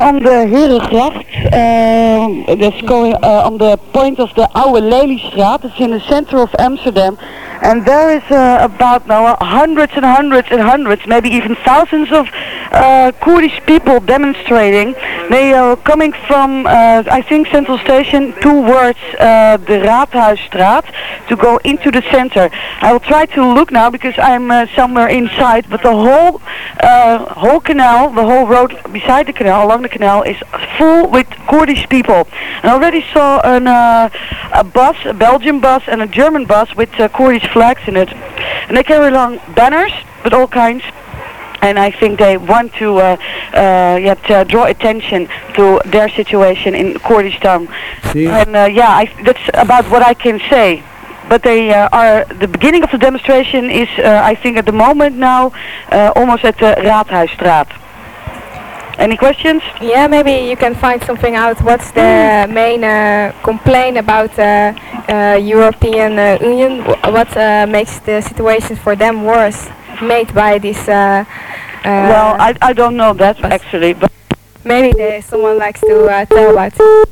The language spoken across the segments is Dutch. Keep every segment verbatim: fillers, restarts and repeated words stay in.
on the Herengracht, uh, that's going uh, on the point of the Oude Leliestraat. It's in the center of Amsterdam, and there is uh, about now hundreds and hundreds and hundreds, maybe even thousands of uh, Kurdish people demonstrating. They are coming from, uh, I think, Central Station towards uh, the Raadhuisstraat to go into the center. I will try to look now because I'm uh, somewhere inside, but the whole uh, whole canal, the whole road beside the canal, along the canal, is full with Kurdish people. I already saw an, uh, a bus, a Belgian bus and a German bus with uh, Kurdish flags in it, and they carry along banners with all kinds. And I think they want to uh, uh, yeah, to draw attention to their situation in Kurdistan. See? And uh, yeah, I, that's about what I can say. But they uh, are, the beginning of the demonstration is, uh, I think at the moment now, uh, almost at the Raadhuisstraat. Any questions? Yeah, maybe you can find something out. What's the main uh, complaint about uh, uh, European uh, Union? What uh, makes the situation for them worse, made by this? Uh, uh, well, I I don't know that actually, but maybe there, someone likes to uh, tell about it.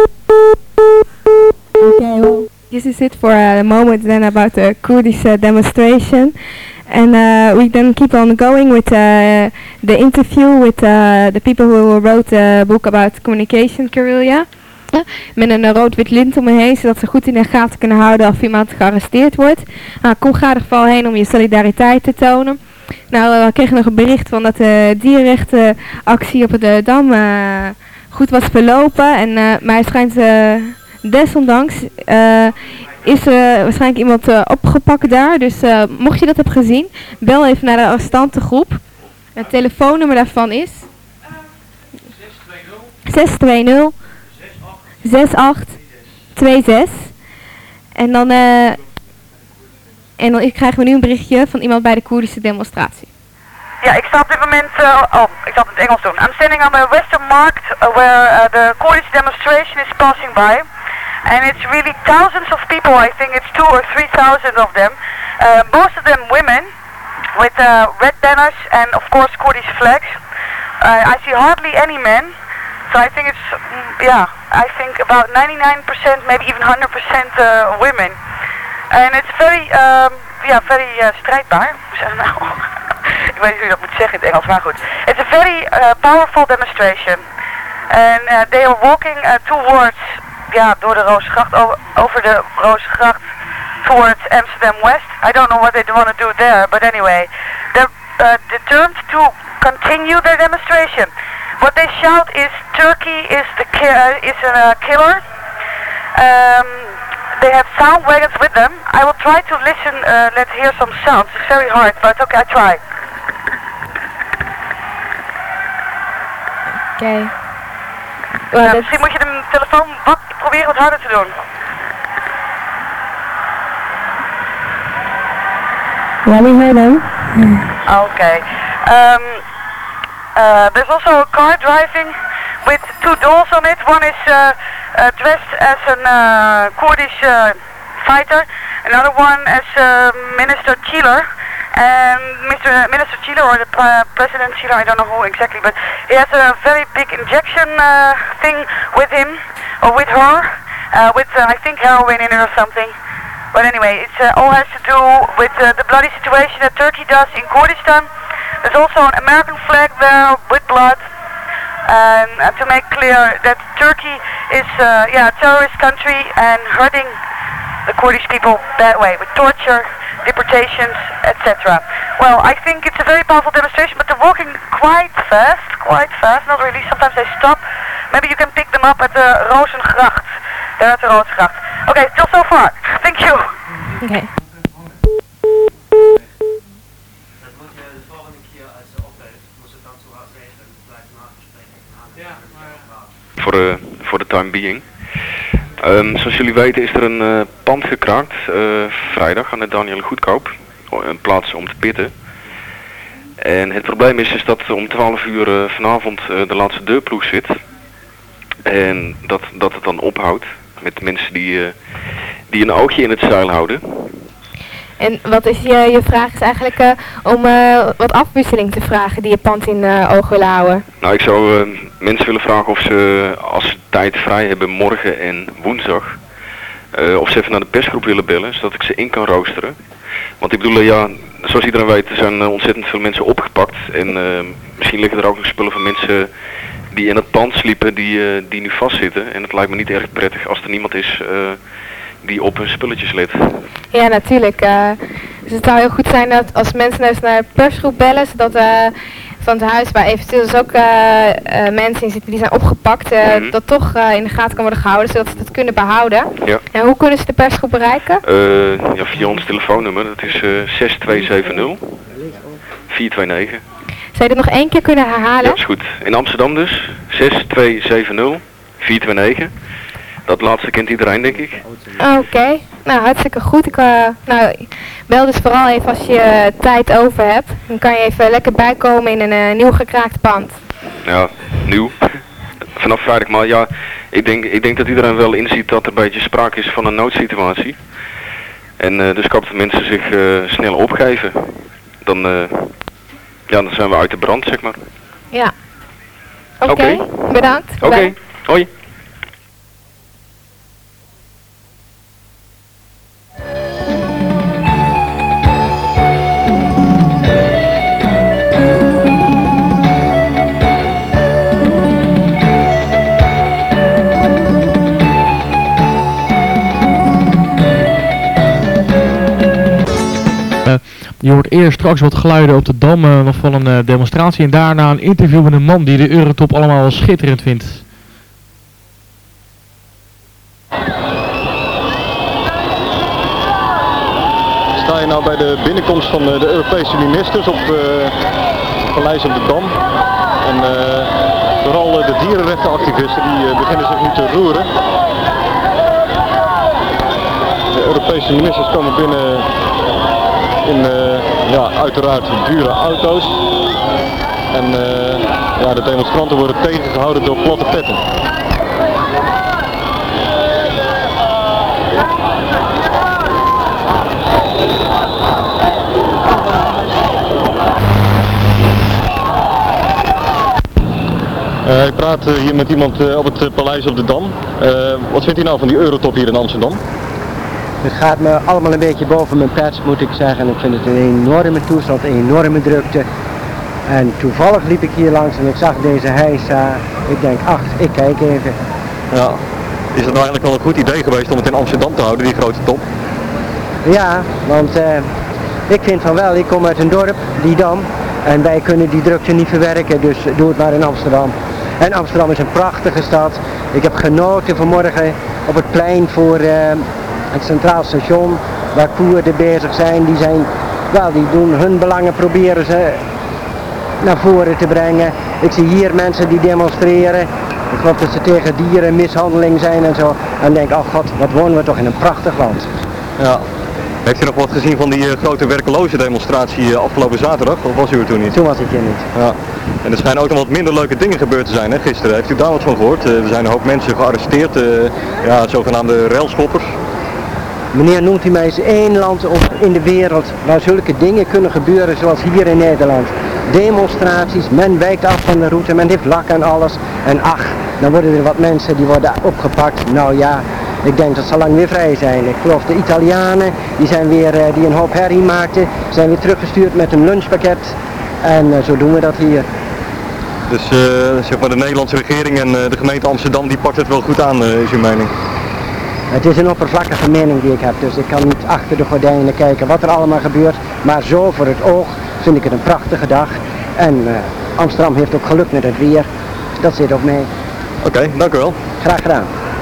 Okay, well, this is it for a moment then about the Kurdish uh, demonstration. And uh, we then keep on going with uh, the interview with uh, the people who wrote a book about communication guerrilla. Uh, met een rood-wit lint om me heen, zodat ze goed in de gaten kunnen houden of iemand gearresteerd wordt. Nou, kom ga er vooral heen om je solidariteit te tonen. Nou, uh, we kregen nog een bericht van dat de dierenrechtenactie op de Dam uh, goed was verlopen. En, uh, maar het schijnt uh, desondanks... Uh, is er uh, waarschijnlijk iemand uh, opgepakt daar. Dus uh, mocht je dat hebben gezien, bel even naar de arrestantengroep. Het telefoonnummer daarvan is zes twee nul zes acht twee zes. En dan, uh, en dan krijgen we nu een berichtje van iemand bij de Koerdische demonstratie. Ja, ik sta op dit moment, uh, oh, ik zal het in het Engels doen. I'm standing on the Western Markt uh, where uh, the Kurdish demonstration is passing by. And it's really thousands of people, I think it's two or three thousand of them. Uh, most of them women with uh, red banners and of course Kurdish flags. Uh, I see hardly any men, so I think it's, mm, yeah, I think about ninety-nine percent, maybe even one hundred percent uh, women. And it's very, um, yeah, very uh, strijdbaar. Hoe zeg ik nou? Ik weet niet hoe je dat moet zeggen in het Engels, maar goed. It's a very uh, powerful demonstration. And uh, they are walking uh, towards... Ja, door de Rozengracht, over, over de Rozengracht towards Amsterdam West. I don't know what they want to do there, but anyway, they're uh, determined to continue their demonstration. What they shout is Turkey is the ki uh, is a uh, killer. Um, they have sound wagons with them. I will try to listen, uh, let's hear some sounds. It's very hard, but okay, I try. Okay. Uh, misschien moet je de telefoon wat proberen wat harder te doen. Ja, we hear them. Okay. Um, uh, there's also a car driving with two dolls on it. One is uh, uh, dressed as a uh, Kurdish uh, fighter. Another one as uh, Minister Chiller. And Mister Minister Chiller, or the uh, President Chiller, I don't know who exactly, but he has a very big injection uh, thing with him, or with her, uh, with uh, I think heroin in it or something. But anyway, it uh, all has to do with uh, the bloody situation that Turkey does in Kurdistan. There's also an American flag there with blood, and uh, to make clear that Turkey is uh, yeah, a terrorist country and hurting the Kurdish people that way, with torture, deportations, et cetera. Well, I think it's a very powerful demonstration, but they're walking quite fast, quite fast, not really, sometimes they stop. Maybe you can pick them up at the Rozengracht. They're at the Rozengracht. Okay, still so far. Thank you. Okay. Voor de, voor de time being. Um, zoals jullie weten is er een uh, pand gekraakt uh, vrijdag aan de Daniel Goedkoop, een plaats om te pitten. En het probleem is, is dat om twaalf uur uh, vanavond uh, de laatste deurploeg zit. En dat, dat het dan ophoudt met mensen die, uh, die een oogje in het zeil houden. En wat is je, je vraag is eigenlijk uh, om uh, wat afwisseling te vragen die je pand in uh, oog willen houden? Nou, ik zou uh, mensen willen vragen of ze, als ze tijd vrij hebben morgen en woensdag, uh, of ze even naar de persgroep willen bellen, zodat ik ze in kan roosteren. Want ik bedoel, uh, ja, zoals iedereen weet, er zijn uh, ontzettend veel mensen opgepakt. En uh, misschien liggen er ook nog spullen van mensen die in het pand sliepen, die, uh, die nu vastzitten. En het lijkt me niet erg prettig als er niemand is uh, die op hun spulletjes let. Ja, natuurlijk. Uh, dus het zou heel goed zijn dat als mensen dus naar de persgroep bellen, zodat uh, van het huis waar eventueel dus ook uh, uh, mensen in zitten die zijn opgepakt, uh, mm-hmm. dat toch uh, in de gaten kan worden gehouden, zodat ze dat kunnen behouden. Ja. En hoe kunnen ze de persgroep bereiken? Uh, ja, via ons telefoonnummer, dat is uh, zes twee zeven nul vier twee negen. Zou je dat nog één keer kunnen herhalen? Ja, dat is goed. In Amsterdam dus, zes twee zeven nul vier twee negen. Dat laatste kent iedereen, denk ik. Oké, okay. Nou hartstikke goed. Ik, uh, nou, bel dus vooral even als je uh, tijd over hebt. Dan kan je even lekker bijkomen in een uh, nieuw gekraakt pand. Ja, nieuw. Vanaf vrijdag, maar ja, ik denk, ik denk dat iedereen wel inziet dat er een beetje sprake is van een noodsituatie. En uh, dus ik hoop dat mensen zich uh, snel opgeven. Dan, uh, ja, dan zijn we uit de brand, zeg maar. Ja. Oké, okay. okay. Bedankt. Oké, okay. Hoi. Je hoort eerst straks wat geluiden op de Dam uh, nog van een uh, demonstratie en daarna een interview met een man die de Eurotop allemaal wel schitterend vindt. Sta je nou bij de binnenkomst van uh, de Europese ministers op uh, het Paleis op de Dam. En uh, vooral uh, de dierenrechtenactivisten die uh, beginnen zich nu te roeren. De Europese ministers komen binnen in uh, ja, uiteraard dure auto's. En uh, ja, de demonstranten worden tegengehouden door platte petten. Uh, ik praat uh, hier met iemand uh, op het uh, Paleis op de Dam. Uh, wat vindt u nou van die Eurotop hier in Amsterdam? Het gaat me allemaal een beetje boven mijn pet, moet ik zeggen. Ik vind het een enorme toestand, een enorme drukte. En toevallig liep ik hier langs en ik zag deze heisa. Ik denk, ach, ik kijk even. Ja. Is het nou eigenlijk wel een goed idee geweest om het in Amsterdam te houden, die grote top? Ja, want uh, ik vind van wel, ik kom uit een dorp, die Dam. En wij kunnen die drukte niet verwerken, dus doe het maar in Amsterdam. En Amsterdam is een prachtige stad. Ik heb genoten vanmorgen op het plein voor uh, het Centraal Station, waar Koerden bezig zijn. Die zijn, wel, die doen hun belangen, proberen ze naar voren te brengen. Ik zie hier mensen die demonstreren. Ik geloof dat ze tegen dierenmishandeling zijn en zo. En denk, oh god, wat wonen we toch in een prachtig land. Ja. Heeft u nog wat gezien van die uh, grote werkloze demonstratie uh, afgelopen zaterdag? Of was u er toen niet? Toen was ik hier niet. Ja. En er schijnen ook nog wat minder leuke dingen gebeurd te zijn, hè, gisteren. Heeft u daar wat van gehoord? Uh, er zijn een hoop mensen gearresteerd, uh, ja, zogenaamde railschoppers. Meneer, noemt u mij eens één land op in de wereld waar zulke dingen kunnen gebeuren zoals hier in Nederland. Demonstraties, men wijkt af van de route, men heeft lak en alles. En ach, dan worden er wat mensen die worden opgepakt. Nou ja, ik denk dat ze lang weer vrij zijn. Ik geloof de Italianen, die zijn weer, uh, die een hoop herrie maakten, zijn weer teruggestuurd met een lunchpakket. En uh, zo doen we dat hier. Dus uh, zeg maar de Nederlandse regering en uh, de gemeente Amsterdam, die pakt het wel goed aan, uh, is uw mening? Het is een oppervlakkige mening die ik heb, dus ik kan niet achter de gordijnen kijken wat er allemaal gebeurt. Maar zo voor het oog vind ik het een prachtige dag. En uh, Amsterdam heeft ook geluk met het weer. Dat zit ook mee. Oké, okay, dank u wel. Graag gedaan.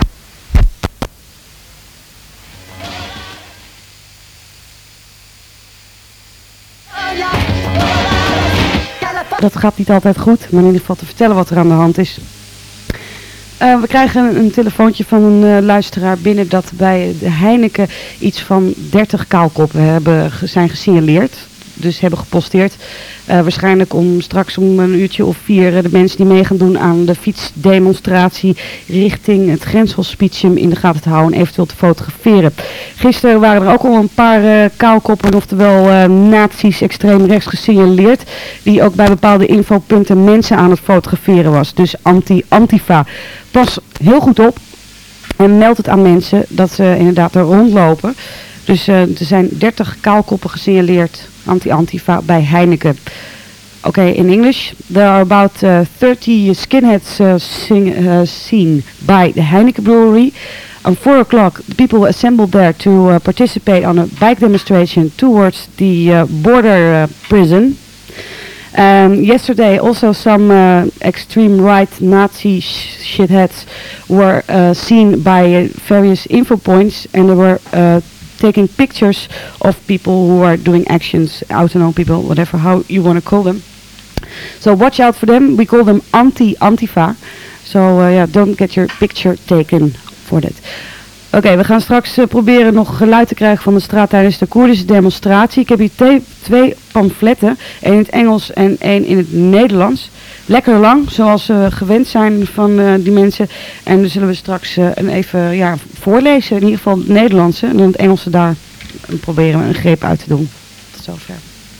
Dat gaat niet altijd goed, maar in ieder geval te vertellen wat er aan de hand is. Uh, we krijgen een, een telefoontje van een uh, luisteraar binnen dat bij de Heineken iets van dertig kaalkoppen hebben, zijn gesignaleerd. dus hebben geposteerd. Uh, waarschijnlijk om straks om een uurtje of vier uh, de mensen die mee gaan doen aan de fietsdemonstratie richting het grenshospitium in de gaten te houden en eventueel te fotograferen. Gisteren waren er ook al een paar uh, kaalkoppen, oftewel uh, nazi's extreem rechts gesignaleerd, die ook bij bepaalde infopunten mensen aan het fotograferen was. Dus anti-Antifa. Pas heel goed op en meld het aan mensen dat ze inderdaad er rondlopen. Dus uh, er zijn dertig kaalkoppen gesignaleerd anti-Antifa bij Heineken. Oké, okay, in English. There are about uh, thirty skinheads uh, sing, uh, seen by the Heineken Brewery. On four o'clock, the people assembled there to uh, participate on a bike demonstration towards the uh, border uh, prison. Um, yesterday, also some uh, extreme right Nazi sh shitheads were uh, seen by uh, various info points, and they were uh, taking pictures of people who are doing actions, autonomous people, whatever, how you want to call them. So watch out for them. We call them anti-Antifa. So uh, yeah, don't get your picture taken for that. Oké, okay, we gaan straks uh, proberen nog geluid te krijgen van de straat tijdens de Koerdische demonstratie. Ik heb hier te- twee pamfletten, één in het Engels en één in het Nederlands. Lekker lang, zoals we uh, gewend zijn van uh, die mensen. En dan zullen we straks uh, een even ja, voorlezen, in ieder geval het Nederlandse. En dan het Engelse daar en proberen we een greep uit te doen. Tot zover.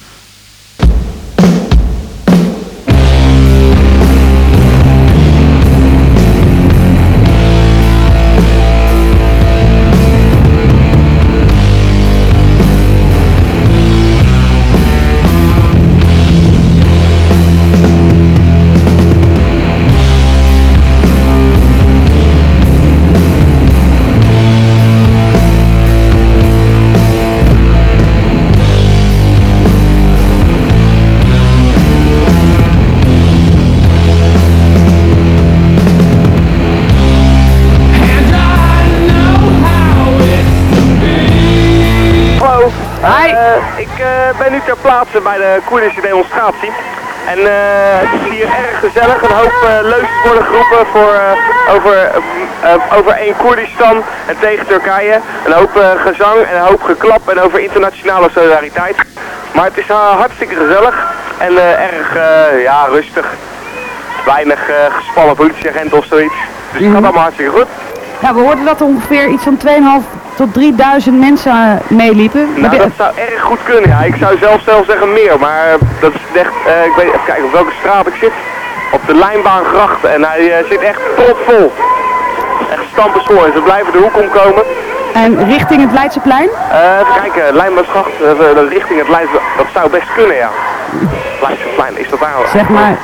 Ik ben nu ter plaatse bij de Koerdische demonstratie. En uh, het is hier erg gezellig. Een hoop uh, leugens worden geroepen voor, uh, over, uh, uh, over één Koerdistan en tegen Turkije. Een hoop uh, gezang en een hoop geklap en over internationale solidariteit. Maar het is uh, hartstikke gezellig en uh, erg uh, ja, rustig. Weinig uh, gespannen politieagenten of zoiets. Dus het gaat allemaal hartstikke goed. Ja, we hoorden dat er ongeveer iets van tweeënhalf tot drieduizend mensen uh, meeliepen. Nou, dat zou erg goed kunnen, ja. Ik zou zelf zelf zeggen meer, maar uh, dat is echt, uh, ik weet even kijken op welke straat ik zit. Op de Lijnbaangracht en hij uh, zit echt propvol. Echt stampensvol en ze blijven de hoek omkomen. En richting het Leidseplein? Uh, even kijken, Lijnbaangracht, uh, richting het Leidseplein, dat zou best kunnen, ja. Leidseplein, is dat daar? Zeg maar.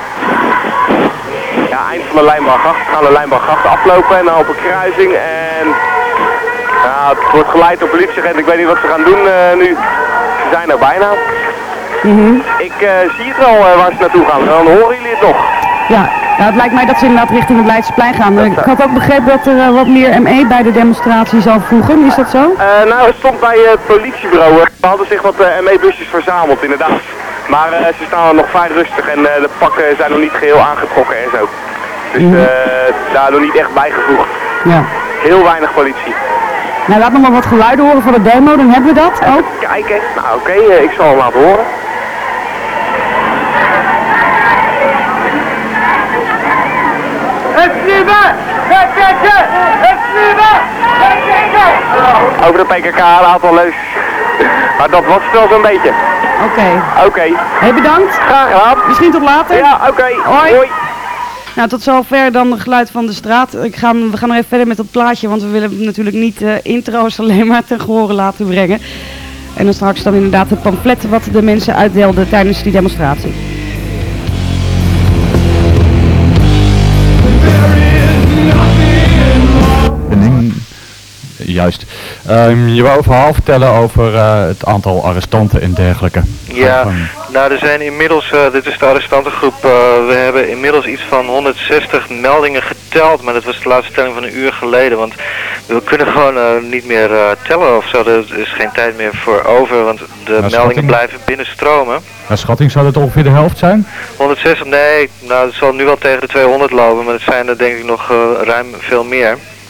Ja, eind van de Lijnbaangracht. We gaan de Lijnbaangracht aflopen en dan op een kruising en... Ja, het wordt geleid door politieagenten. Ik weet niet wat ze gaan doen uh, nu. Ze zijn er bijna. Mm-hmm. Ik uh, zie het wel uh, waar ze naartoe gaan. Dan horen jullie het nog. Ja, ja, het lijkt mij dat ze inderdaad richting het Leidseplein gaan. Dat ik zou... had ook begrepen dat er uh, wat meer M E bij de demonstratie zal voegen. Is dat zo? Uh, nou, het stond bij het politiebureau. We hadden zich wat uh, M E-busjes verzameld, inderdaad. Maar uh, ze staan nog vrij rustig en uh, de pakken zijn nog niet geheel aangetrokken en zo. Dus uh, daar nog niet echt bijgevoegd. Ja. Heel weinig politie. Nou, laat nog maar wat geluiden horen van de demo, dan hebben we dat ook. Even kijken. Nou, oké, okay, uh, ik zal hem laten horen. Over de P K K, een aantal leus. Maar dat was het wel zo'n beetje. Oké. Okay. Oké. Okay. Hey, bedankt. Graag gedaan. Misschien tot later. Ja, oké. Okay. Hoi. Hoi. Nou, tot zover dan het geluid van de straat. Ik ga, we gaan nog even verder met dat plaatje, want we willen natuurlijk niet uh, intro's alleen maar ten gehore laten brengen. En dan straks dan inderdaad het pamflet wat de mensen uitdeelden tijdens die demonstratie. Juist. Um, je wou een verhaal vertellen over uh, het aantal arrestanten en dergelijke. Ja, nou er zijn inmiddels, uh, dit is de arrestantengroep, uh, we hebben inmiddels iets van honderdzestig meldingen geteld, maar dat was de laatste telling van een uur geleden, want we kunnen gewoon uh, niet meer uh, tellen of zo, er is geen tijd meer voor over, want de nou, meldingen schatting. blijven binnenstromen. Naar schatting zou dat ongeveer de helft zijn? honderdzestig, nee, nou het zal nu wel tegen de tweehonderd lopen, maar het zijn er denk ik nog uh, ruim veel meer.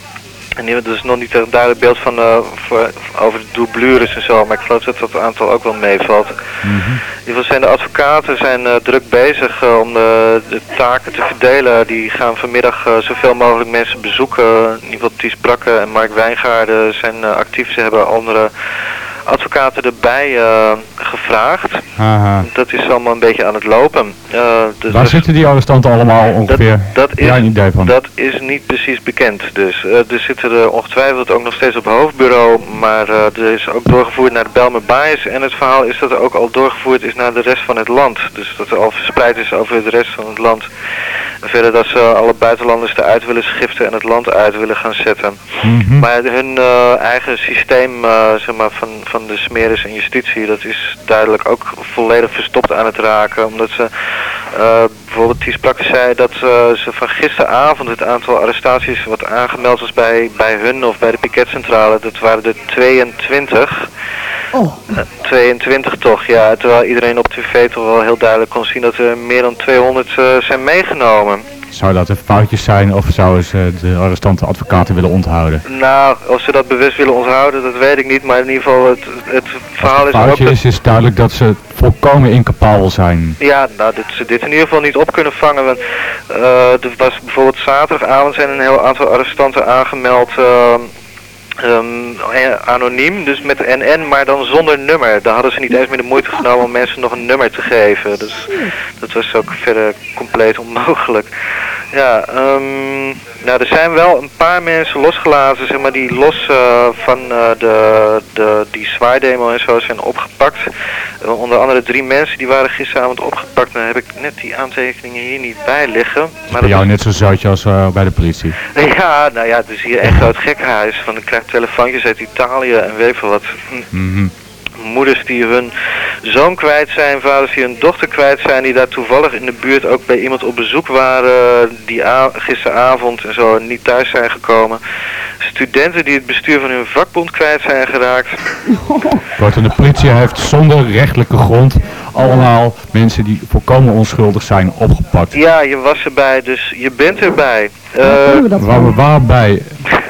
En er is nog niet een duidelijk beeld van uh, voor, over de doublures en zo, maar ik geloof dat dat aantal ook wel meevalt. Mm-hmm. In ieder geval zijn de advocaten zijn, uh, druk bezig uh, om de, de taken te verdelen. Die gaan vanmiddag uh, zoveel mogelijk mensen bezoeken. In ieder geval Ties Brakke en Mark Wijngaarden zijn uh, actief. Ze hebben andere advocaten erbij uh, gevraagd. Aha. Dat is allemaal een beetje aan het lopen. Uh, dus Waar dus zitten die arrestanten allemaal ongeveer? Dat, dat is, ja, een idee van. Dat is niet precies bekend. Dus uh, er zitten er ongetwijfeld ook nog steeds op het hoofdbureau, maar uh, er is ook doorgevoerd naar de Bijlmer Baais. En het verhaal is dat er ook al doorgevoerd is naar de rest van het land. Dus dat er al verspreid is over de rest van het land. En verder dat ze alle buitenlanders eruit willen schiften en het land uit willen gaan zetten. Mm-hmm. Maar hun uh, eigen systeem uh, zeg maar, van, van de smeris en justitie, dat is duidelijk ook volledig verstopt aan het raken. Omdat ze, uh, bijvoorbeeld Ties Brakke zei dat uh, ze van gisteravond het aantal arrestaties wat aangemeld was bij, bij hun of bij de piketcentrale, dat waren er tweeëntwintig. Oh. Uh, tweeëntwintig toch, ja. Terwijl iedereen op tv toch wel heel duidelijk kon zien dat er meer dan tweehonderd uh, zijn meegenomen. Zou dat er foutjes zijn of zouden ze de arrestanten advocaten willen onthouden? Nou, of ze dat bewust willen onthouden, dat weet ik niet. Maar in ieder geval, het, het verhaal is ook... Het foutje dat... is, is duidelijk dat ze volkomen incapabel zijn. Ja, nou, dat ze dit in ieder geval niet op kunnen vangen. Want uh, er was bijvoorbeeld zaterdagavond zijn een heel aantal arrestanten aangemeld... Uh, Um, anoniem, dus met N N, maar dan zonder nummer. Daar hadden ze niet eens meer de moeite genomen om mensen nog een nummer te geven. Dus dat was ook verder compleet onmogelijk. Ja, um, nou, er zijn wel een paar mensen losgelaten, zeg maar, die los uh, van uh, de, de, die zwaardemo en zo zijn opgepakt. Uh, onder andere drie mensen die waren gisteravond opgepakt. Dan heb ik net die aantekeningen hier niet bij liggen. Maar bij jou dat net zo zoutje als uh, bij de politie. Ja, nou ja, het is hier echt groot gekkenhuis. Van, ik krijg telefoontjes uit Italië en weet ik veel wat. Mm-hmm. Moeders die hun zoon kwijt zijn, vaders die hun dochter kwijt zijn, die daar toevallig in de buurt ook bij iemand op bezoek waren, die gisteravond en zo niet thuis zijn gekomen. Studenten die het bestuur van hun vakbond kwijt zijn geraakt. Kortom, de politie heeft zonder rechtelijke grond allemaal mensen die volkomen onschuldig zijn opgepakt. Ja, je was erbij, dus je bent erbij. Uh, waar we waarbij?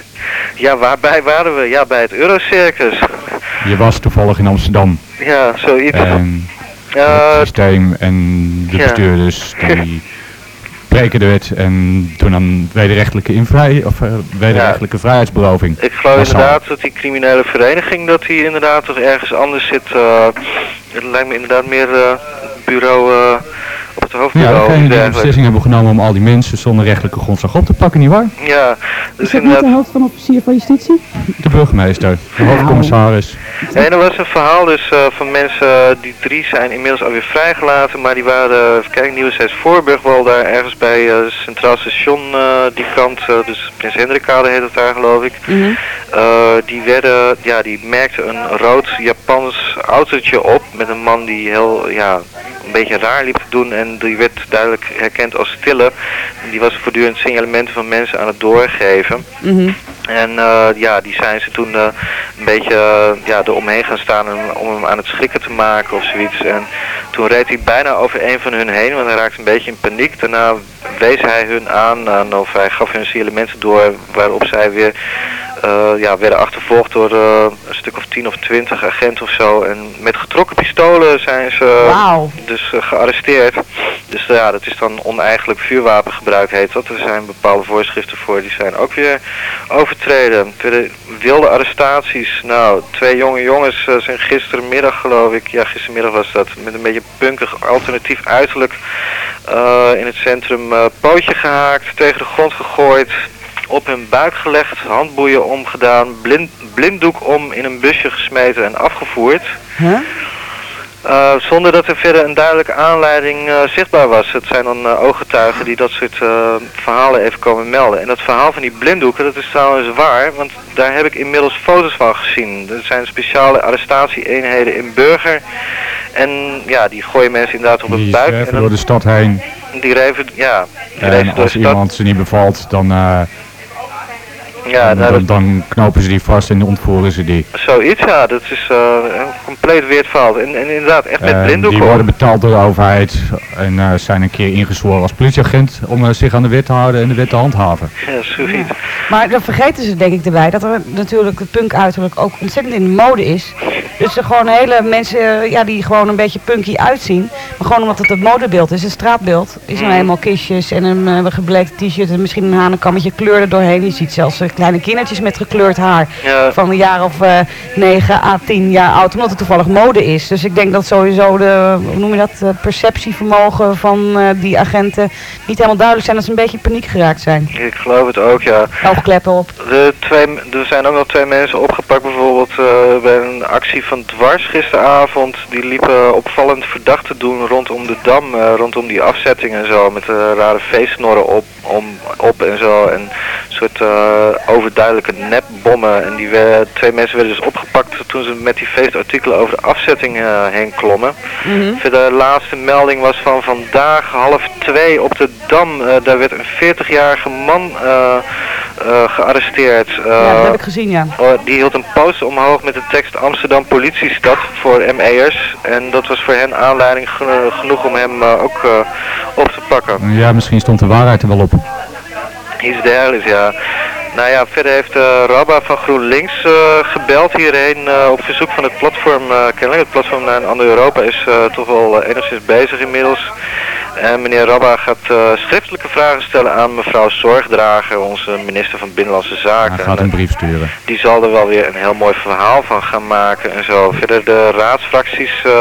Ja, waarbij waren we? Ja, bij het Eurocircus. Je was toevallig in Amsterdam. Ja, zoiets. En uh, het systeem en de ja. bestuurders die breken de wet en toen een wederrechtelijke, invrij, of, uh, wederrechtelijke ja. vrijheidsberoving. Ik geloof inderdaad dat die criminele vereniging, dat die inderdaad toch ergens anders zit. Uh, het lijkt me inderdaad meer uh, bureau... Uh, op het hoofdbureau. Ja, degene die de beslissing hebben genomen om al die mensen zonder rechtelijke grondslag op te pakken, nietwaar? Ja, dus is dat niet de hoofd van officier van justitie? De burgemeester, de hoofdcommissaris. En er was een verhaal dus uh, van mensen, die drie zijn inmiddels alweer vrijgelaten, maar die waren, even kijken, Nieuwezijds Voorburg, wel daar ergens bij uh, Centraal Station, uh, die kant, uh, dus Prins Hendrikade heet het daar geloof ik. Mm-hmm. uh, die werden, ja, die merkten een rood Japans autootje op met een man die heel, ja, een beetje raar liep te doen en die werd duidelijk herkend als Stille. Die was voortdurend signalementen van mensen aan het doorgeven. Mm-hmm. En uh, ja, die zijn ze toen uh, een beetje uh, ja, eromheen gaan staan om hem aan het schrikken te maken of zoiets. En toen reed hij bijna over een van hun heen, want hij raakte een beetje in paniek. Daarna wees hij hun aan, uh, of hij gaf hun signalementen door waarop zij weer uh, ja, werden achtervolgd door uh, een stuk of tien of twintig agenten of zo. En met getrokken pistolen zijn ze wow. dus uh, gearresteerd. Dus uh, ja, dat is dan oneigenlijk vuurwapengebruik heet dat. Er zijn bepaalde voorschriften voor, die zijn ook weer overtreden. Verder wilde arrestaties. Nou, twee jonge jongens uh, zijn gistermiddag geloof ik, ja gistermiddag was dat, met een beetje punkig alternatief uiterlijk uh, in het centrum uh, pootje gehaakt, tegen de grond gegooid, op hun buik gelegd, handboeien omgedaan, blind, blinddoek om, in een busje gesmeten en afgevoerd. Huh? Uh, zonder dat er verder een duidelijke aanleiding uh, zichtbaar was. Het zijn dan uh, ooggetuigen die dat soort uh, verhalen even komen melden. En dat verhaal van die blinddoeken, dat is trouwens waar, want daar heb ik inmiddels foto's van gezien. Er zijn speciale arrestatieeenheden in Burger. En ja, die gooien mensen inderdaad op hun buik. Die reven door de stad heen. Die reven, ja. Die en reven als iemand ze niet bevalt, dan... Uh, Ja, en nou, dan, dat- dan knopen ze die vast en ontvoeren ze die. Zoiets, ja, dat is uh, een compleet weird verhaal. En, en inderdaad, echt met En blinddoeken die worden op. betaald door de overheid en uh, zijn een keer ingezworen als politieagent om uh, zich aan de wet te houden en de wet te handhaven. Ja, zoiets. Maar dan vergeten ze denk ik erbij dat er natuurlijk het punk uiterlijk ook ontzettend in de mode is. Dus er gewoon hele mensen ja, die gewoon een beetje punky uitzien. Maar gewoon omdat het het modebeeld is, het straatbeeld. Is nou eenmaal kistjes en een uh, gebleekte t-shirt en misschien een hanenkammetje kleur er doorheen. Je ziet zelfs uh, kleine kindertjes met gekleurd haar. Ja. Van een jaar of uh, negen à tien jaar oud. Omdat het toevallig mode is. Dus ik denk dat sowieso de, hoe noem je dat, uh, perceptievermogen van uh, die agenten niet helemaal duidelijk zijn. Dat ze een beetje in paniek geraakt zijn. Ik geloof het ook, ja. Oogkleppen op. De twee, er zijn ook nog twee mensen opgepakt, bijvoorbeeld uh, bij een actie van Dwars gisteravond. Die liepen opvallend verdacht te doen rondom de Dam, uh, rondom die afzetting en zo. Met uh, rare feestknorren op, om, op en zo. En een soort uh, overduidelijke nepbommen. En die we, twee mensen werden dus opgepakt toen ze met die feestartikelen over de afzetting uh, heen klommen. Mm-hmm. De laatste melding was van vandaag half twee op de Dam. Uh, daar werd een veertigjarige man uh, uh, gearresteerd. Uh, Ja, dat heb ik gezien, ja. uh, die hield een poster omhoog met de tekst Amsterdam politiestad voor M E'ers. En dat was voor hen aanleiding geno- genoeg om hem uh, ook uh, op te pakken. Ja, misschien stond de waarheid er wel op. Iets dergelijks, ja. Nou ja, verder heeft uh, Rabba van GroenLinks uh, gebeld hierheen uh, op verzoek van het platform. Uh, kennelijk het platform naar een ander Europa is uh, toch wel uh, enigszins bezig inmiddels. En meneer Rabba gaat uh, schriftelijke vragen stellen aan mevrouw Zorgdrager, onze minister van Binnenlandse Zaken. Hij gaat een brief sturen. Die zal er wel weer een heel mooi verhaal van gaan maken en zo. Verder de raadsfracties, uh,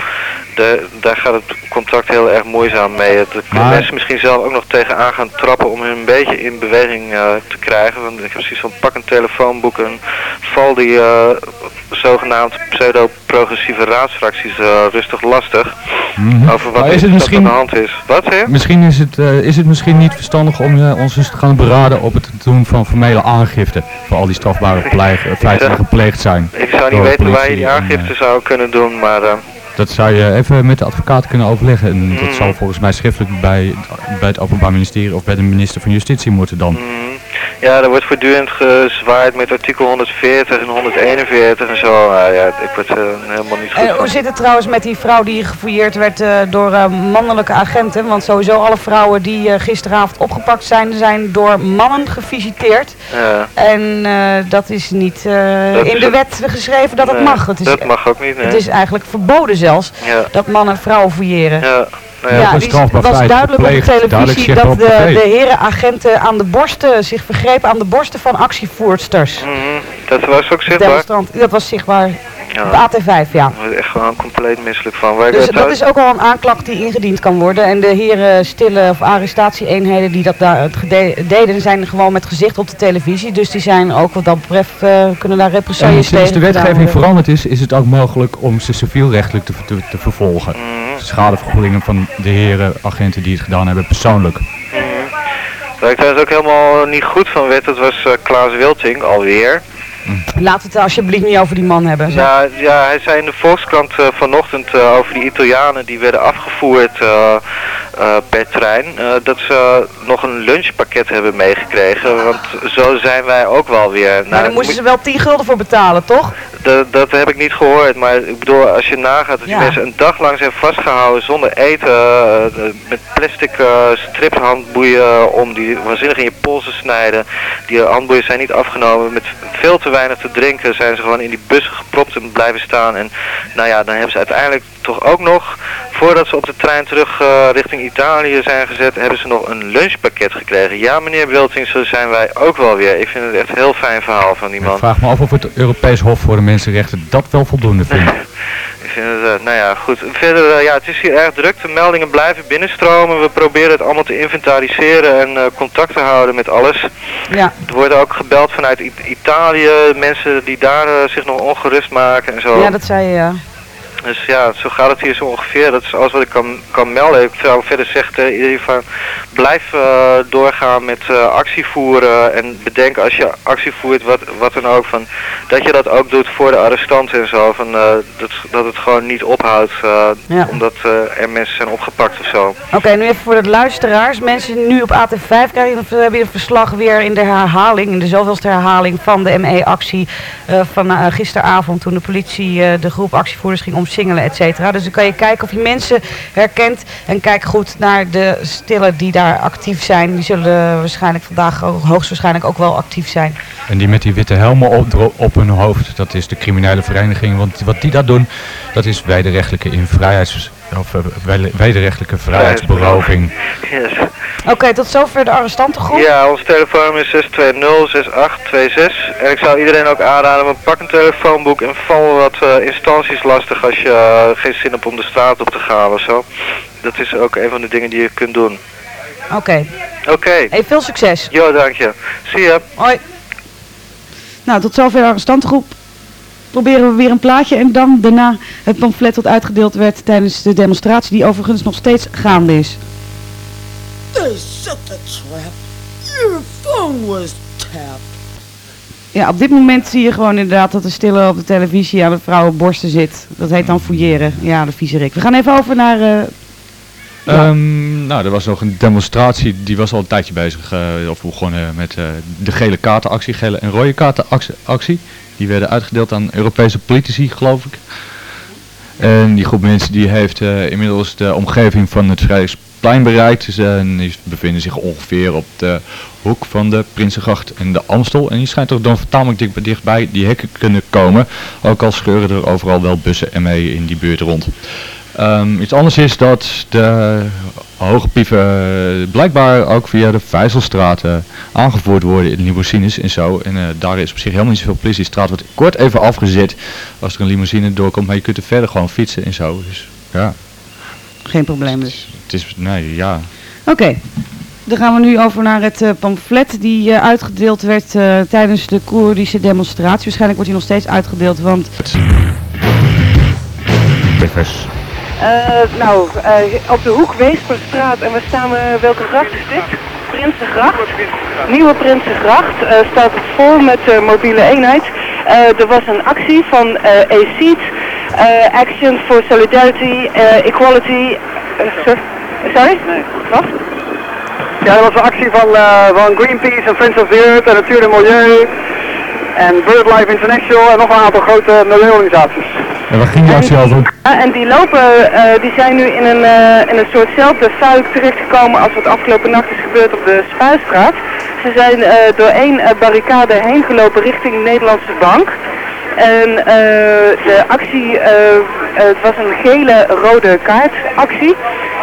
de, daar gaat het contact heel erg moeizaam mee. Er kunnen Maar- mensen misschien zelf ook nog tegenaan gaan trappen om hun een beetje in beweging uh, te krijgen. Want ik heb precies van pak een telefoonboek en val die uh, zogenaamd pseudo-progressieve raadsfracties uh, rustig lastig. Mhm. Over wat Maar er is het aan misschien- de hand is. Wat hè? Misschien is het, uh, is het misschien niet verstandig om uh, ons eens te gaan beraden op het doen van formele aangifte voor al die strafbare pleeg, uh, feiten die gepleegd zijn. Ik zou niet door weten waar je politie die en, uh, aangifte zou kunnen doen, maar... Uh, Dat zou je even met de advocaat kunnen overleggen. En Mhm. dat zal volgens mij schriftelijk bij, bij het Openbaar Ministerie of bij de minister van Justitie moeten dan. Mhm. Ja, er wordt voortdurend gezwaaid met artikel honderdveertig en honderdeenenveertig en zo. Nou ja, ik word er helemaal niet goed En hoe van. zit het trouwens met die vrouw die gefouilleerd werd uh, door uh, mannelijke agenten? Want sowieso alle vrouwen die uh, gisteravond opgepakt zijn, zijn door mannen gevisiteerd. Ja. En uh, dat is niet uh, Dat in is de het- wet geschreven dat het Nee, mag. Het is, dat mag ook niet, nee. Het is eigenlijk verboden zelfs Ja. dat mannen vrouwen fouilleren. Ja. Nou Ja, ja, een die strafbaar was feit duidelijk op de gepleegd, duidelijk televisie zichtbaar dat op de, tv. de heren agenten aan de borsten zich vergrepen aan de borsten van actievoersters. mhm. Dat was ook zichtbaar. Demonstrant, dat was zichtbaar Ja. op A T vijf, ja. Daar word ik echt gewoon compleet misselijk van. Waar ik Dus het dat uit- is ook al een aanklacht die ingediend kan worden. En de heren stille of arrestatieeenheden die dat daar het gede- deden, zijn gewoon met gezicht op de televisie. Dus die zijn ook wat dat betreft, uh, kunnen daar En represailles sinds de tegen gedaan wetgeving worden. veranderd is, is het ook mogelijk om ze civielrechtelijk te, te, te vervolgen. Mhm. Schadevergoedingen van de heren agenten die het gedaan hebben persoonlijk. Mhm. Waar ik trouwens ook helemaal niet goed van werd, dat was uh, Klaas Wilting alweer. Laat het alsjeblieft niet over die man hebben. zeg. Nou ja, hij zei in de Volkskrant uh, vanochtend uh, over die Italianen die werden afgevoerd uh, uh, per trein. Uh, dat ze nog een lunchpakket hebben meegekregen, want zo zijn wij ook wel weer. Maar Nou, daar moesten moet- ze wel tien gulden voor betalen, toch? Dat, dat heb ik niet gehoord, maar ik bedoel, als je nagaat dat die Ja. mensen een dag lang zijn vastgehouden zonder eten, uh, met plastic uh, striphandboeien om die waanzinnig in je polsen snijden. Die handboeien zijn niet afgenomen, met veel te weinig te drinken zijn ze gewoon in die bussen gepropt en blijven staan. En nou ja, dan hebben ze uiteindelijk toch ook nog, voordat ze op de trein terug uh, richting Italië zijn gezet, hebben ze nog een lunchpakket gekregen. Ja meneer Wilting, zo zijn wij ook wel weer. Ik vind het echt een heel fijn verhaal van die Ik man. vraag me af of het Europees Hof voor de Mensenrechten dat wel voldoende vindt. Ik vind het, uh, nou ja, goed. Verder, uh, ja, het is hier erg druk. De meldingen blijven binnenstromen. We proberen het allemaal te inventariseren en uh, contact te houden met alles. Ja. Er worden ook gebeld vanuit I- Italië, mensen die daar uh, zich nog ongerust maken en zo. Ja, dat zei je, ja. Dus ja, zo gaat het hier zo ongeveer. Dat is alles wat ik kan, kan melden. Ik zou verder zeggen tegen iedereen van blijf uh, doorgaan met uh, actie voeren en bedenk als je actie voert, wat, wat dan ook, van, dat je dat ook doet voor de arrestanten en zo. Van, uh, dat, dat het gewoon niet ophoudt uh, ja. omdat uh, er mensen zijn opgepakt of zo. Oké, okay, nu even voor de luisteraars. Mensen nu op A T vijf krijgen hebben een verslag weer in de herhaling, in de zoveelste herhaling van de M E-actie uh, van uh, gisteravond toen de politie uh, de groep actievoerders ging omsingelen, et cetera. Dus dan kan je kijken of je mensen herkent en kijk goed naar de stillen die daar actief zijn. Die zullen waarschijnlijk vandaag hoogstwaarschijnlijk ook wel actief zijn. En die met die witte helmen op, op hun hoofd, dat is de criminele vereniging. Want wat die daar doen, dat is wederrechtelijke invrijheids... of uh, wederrechtelijke vrijheidsberoving. Yes. Oké, okay, tot zover de arrestantengroep. Ja, ons telefoonnummer is zes twee nul zes acht twee zes. En ik zou iedereen ook aanraden, maar pak een telefoonboek en val wat uh, instanties lastig als je uh, geen zin hebt om de straat op te gaan of zo. Dat is ook een van de dingen die je kunt doen. Oké. Okay. Oké. Okay. Hey, veel succes. Jo, dank je. Zie je. Hoi. Nou, tot zover de arrestantengroep. Proberen we weer een plaatje en dan daarna het pamflet dat uitgedeeld werd tijdens de demonstratie die overigens nog steeds gaande is. They set the trap. Your phone was tapped. Ja, op dit moment zie je gewoon inderdaad dat de stille op de televisie aan de vrouwenborsten zit. Dat heet dan fouilleren. Ja, de viezerik. We gaan even over naar... Uh, ja. um, nou, er was nog een demonstratie, die was al een tijdje bezig. Uh, of begonnen met uh, de gele kaartenactie, gele en rode kaartenactie. Die werden uitgedeeld aan Europese politici, geloof ik. En die groep mensen die heeft uh, inmiddels de omgeving van het Vrijheidsplein bereikt. Dus, uh, en die bevinden zich ongeveer op de hoek van de Prinsengracht en de Amstel. En die schijnt toch dan tamelijk dicht, dichtbij die hekken kunnen komen. Ook al scheuren er overal wel bussen en mee in die buurt rond. Um, iets anders is dat de hoge pieven uh, blijkbaar ook via de Vijzelstraat uh, aangevoerd worden in limousines en zo. En uh, daar is op zich helemaal niet zoveel politie. Die straat wordt kort even afgezet als er een limousine doorkomt, maar je kunt er verder gewoon fietsen en zo. Dus ja. Geen probleem dus. Het is, nee, ja. Oké. Okay. Dan gaan we nu over naar het uh, pamflet die uh, uitgedeeld werd uh, tijdens de Koerdische demonstratie. Waarschijnlijk wordt hij nog steeds uitgedeeld, want... Uh, nou, uh, op de hoek Weesperstraat en we staan, uh, welke gracht is dit? Prinsengracht. Nieuwe Prinsengracht uh, staat het vol met uh, mobiele eenheid. Uh, er was een actie van uh, A C I T, uh, Action for Solidarity, uh, Equality, uh, sorry? sorry? Nee. Wat? Ja, dat was een actie van, uh, van Greenpeace en Friends of the Earth en Natuur en Milieu en BirdLife International en nog een aantal grote milieuorganisaties. En waar ging die actie over? En die lopen, uh, die zijn nu in een, uh, in een soortzelfde fuik terechtgekomen als wat afgelopen nacht is gebeurd op de Spuistraat. Ze zijn uh, door één uh, barricade heen gelopen richting de Nederlandse Bank. En uh, de actie, uh, het was een gele rode kaartactie.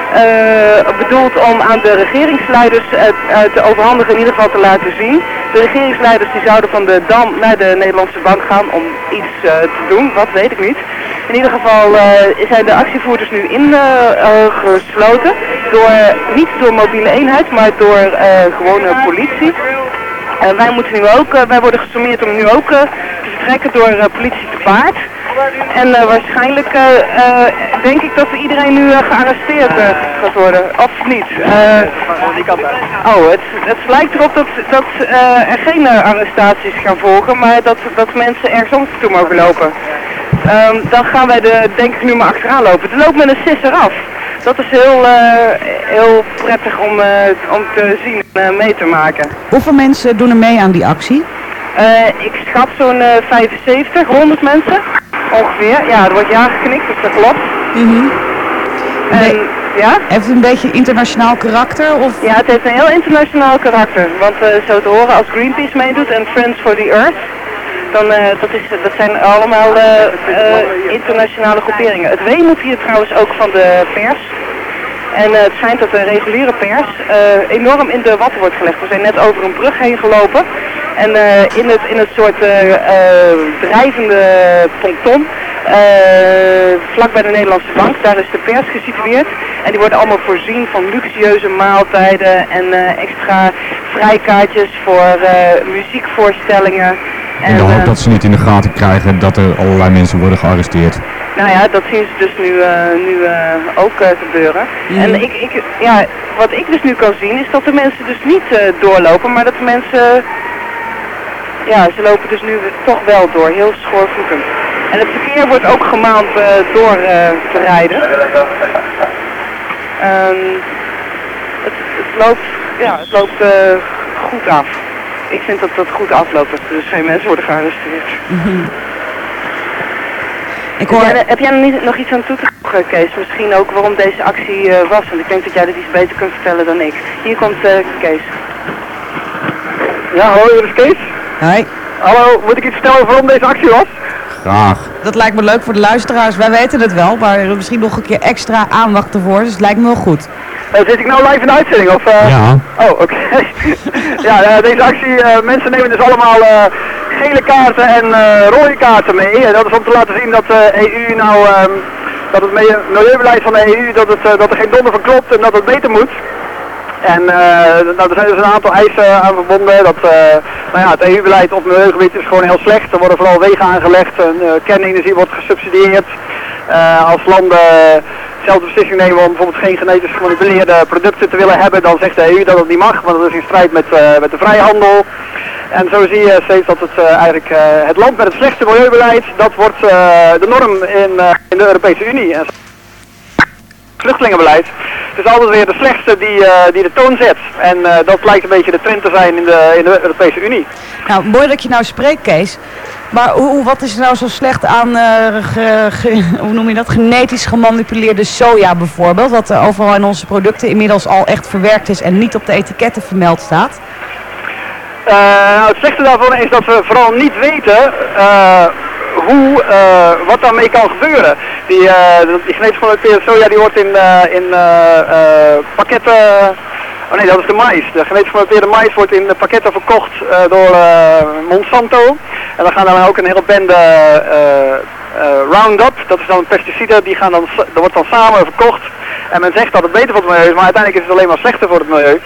Uh, bedoeld om aan de regeringsleiders uh, uh, te overhandigen, in ieder geval te laten zien. De regeringsleiders die zouden van de Dam naar de Nederlandse Bank gaan om iets uh, te doen, wat weet ik niet. In ieder geval uh, zijn de actievoerders nu ingesloten, uh, door, niet door mobiele eenheid, maar door uh, gewone politie. Uh, wij moeten nu ook, uh, wij worden gesommeerd om nu ook uh, te vertrekken door uh, politie te paard. En uh, waarschijnlijk uh, uh, denk ik dat iedereen nu uh, gearresteerd uh, gaat worden, of niet. Uh, oh, het, het lijkt erop dat, dat uh, er geen uh, arrestaties gaan volgen, maar dat, dat mensen ergens anders toe mogen lopen. Um, dan gaan wij er denk ik nu maar achteraan lopen. Er loopt met een sisser af. Dat is heel, uh, heel prettig om, uh, om te zien en uh, mee te maken. Hoeveel mensen doen er mee aan die actie? Uh, ik schat zo'n uh, vijfenzeventig, honderd mensen. Ongeveer. Ja, er wordt ja geknikt, dus dat klopt. Mm-hmm. En, nee. Ja? Heeft het een beetje internationaal karakter? Of? Ja, het heeft een heel internationaal karakter. Want uh, zo te horen als Greenpeace meedoet en Friends for the Earth. Dan, uh, dat, is, dat zijn allemaal uh, uh, internationale groeperingen. Het weemoedt hier trouwens ook van de pers. En uh, het schijnt dat de reguliere pers uh, enorm in de watten wordt gelegd. We zijn net over een brug heen gelopen. En uh, in, het, in het soort uh, uh, drijvende ponton, uh, vlak bij de Nederlandse Bank, daar is de pers gesitueerd. En die worden allemaal voorzien van luxueuze maaltijden en uh, extra vrijkaartjes voor uh, muziekvoorstellingen. En de hoop dat ze niet in de gaten krijgen dat er allerlei mensen worden gearresteerd. Nou ja, dat zien ze dus nu, uh, nu uh, ook uh, gebeuren. Mm. En ik, ik, ja, wat ik dus nu kan zien is dat de mensen dus niet uh, doorlopen, maar dat de mensen, ja, ze lopen dus nu toch wel door, heel schoorvoetend. En het verkeer wordt ook gemaand uh, door uh, te rijden. Um, het, het loopt, ja, het loopt uh, goed af. Ik vind dat dat goed afloopt, dat er dus geen mensen worden gearresteerd. Mm-hmm. Ik hoor... jij, heb jij nog, niet, nog iets aan toe te voegen, Kees? Misschien ook waarom deze actie uh, was, want ik denk dat jij dat iets beter kunt vertellen dan ik. Hier komt uh, Kees. Ja, hallo, hier is Kees. Hoi. Hallo, moet ik iets vertellen waarom deze actie was? Graag. Dat lijkt me leuk voor de luisteraars. Wij weten het wel, maar misschien nog een keer extra aandacht ervoor, dus het lijkt me wel goed. Uh, zit ik nou live in de uitzending? Of, uh... Ja. Oh, oké. Okay. ja, uh, deze actie, uh, mensen nemen dus allemaal uh, gele kaarten en uh, rode kaarten mee. En dat is om te laten zien dat de E U nou, um, dat het milieubeleid van de E U, dat, het, uh, dat er geen donder van klopt en dat het beter moet. En uh, nou, er zijn dus een aantal eisen aan verbonden. Dat, uh, nou ja, het E U-beleid op het milieugebied is gewoon heel slecht. Er worden vooral wegen aangelegd en uh, kernenergie wordt gesubsidieerd. Uh, als landen zelf de beslissing nemen om bijvoorbeeld geen genetisch gemanipuleerde producten te willen hebben, dan zegt de E U dat het niet mag, want dat is in strijd met, uh, met de vrijhandel. En zo zie je steeds dat het uh, eigenlijk uh, het land met het slechtste milieubeleid, dat wordt uh, de norm in, uh, in de Europese Unie. En vluchtelingenbeleid. Het is altijd weer de slechtste die, uh, die de toon zet. En uh, dat lijkt een beetje de trend te zijn in de, in de Europese Unie. Nou, mooi dat je nou spreekt, Kees. Maar hoe, wat is er nou zo slecht aan, uh, ge, ge, hoe noem je dat, genetisch gemanipuleerde soja bijvoorbeeld? Wat uh, overal in onze producten inmiddels al echt verwerkt is en niet op de etiketten vermeld staat? Uh, nou, het slechte daarvan is dat we vooral niet weten uh, hoe, uh, wat daarmee kan gebeuren. Die, uh, die genetisch gemanipuleerde soja die wordt in, uh, in uh, uh, pakketten... Oh nee, dat is de maïs. De genetisch gemanipuleerde maïs wordt in pakketten verkocht uh, door uh, Monsanto. En dan gaan dan ook een hele bende uh, uh, Roundup, dat is dan een pesticide, die gaan dan, dat wordt dan samen verkocht. En men zegt dat het beter voor het milieu is, maar uiteindelijk is het alleen maar slechter voor het milieu.